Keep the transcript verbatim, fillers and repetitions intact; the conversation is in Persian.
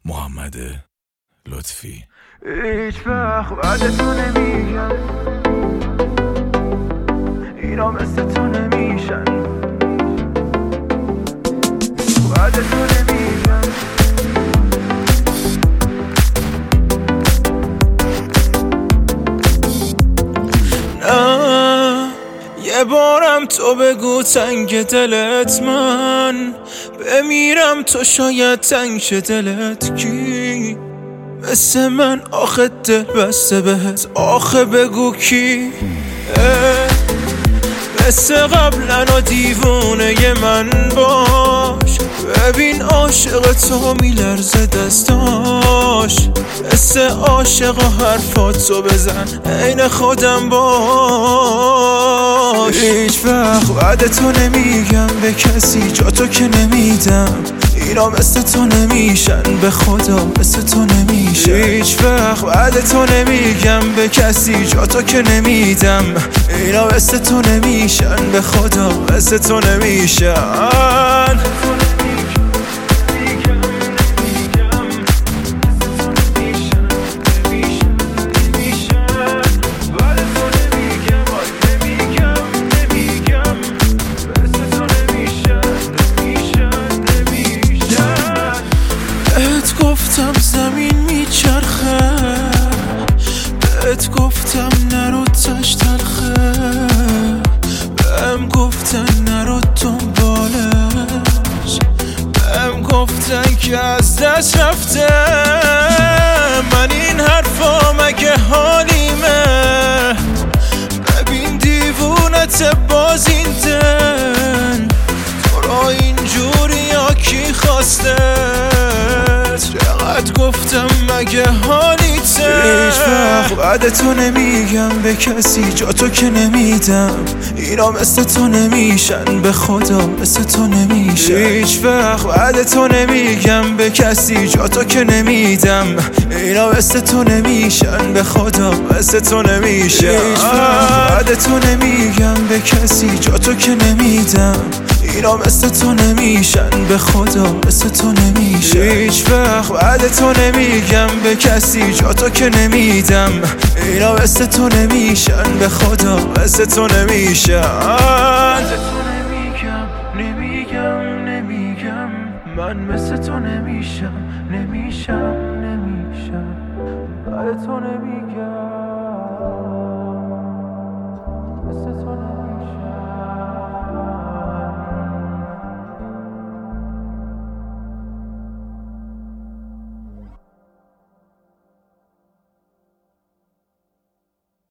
محمد لطفی. هیچ وقت بعد تو نمیگم اینا مثل تو نمیشن، بعد تو نمیگم نه. یه بارم تو بگو تنگ دلت من بمیرم، تو شاید تنگ شه دلت کی مثل من، آخه دل بسته بهت، آخه بگو کی مثل قبلن و دیوونه من باش، ببین عاشق تو میلرزه دستاش، مثل عاشق و حرفاتو بزن عین خودم باش. هیچ وقت بعد تو نمیگم به کسی جا تو که نمیدم، اینا مثل تو نمیشن، به خدا مثل تو نمیشن. هیچ وقت بعد تو نمیگم به کسی جا تو که نمیدم، اینا مثل تو نمیشن، به خدا مثل تو نمیشن. گفتم زمین میچرخه، بهت گفتم نرو تش تلخه، بهم گفتن نرو دنبالش، بهم گفتن که از دست رفته، من این حرفا مگه حالیمه، ببین دیوونت باز این دل، تو را اینجوری یا کی خواسته، چقدر گفتم مگه حالیته. هیچ وقت بعد تو نمیگم به کسی جا تو که نمیدم، اینا مثل تو نمیشن، به خدا مثل تو نمیشن. هیچ وقت بعد تو نمیگم به کسی جا تو که نمیدم، اینا مثل تو نمیشن، به خدا مثل تو نمیشن. هیچ وقت بعد تو نمیگم به کسی جا تو که نمیدم، اینا مثل تو نمیشن، به خدا مثل تو نمیشن. هیچ وقت بعد تو نمیگم به کسی جا تو که نمیدم، اینا مثل تو نمیشن، به خدا مثل تو نمیشن. نمیگم نمیگم نمیگم من مثل تو نمیشم، نمیشم نمیشم بعد تو نمیگم.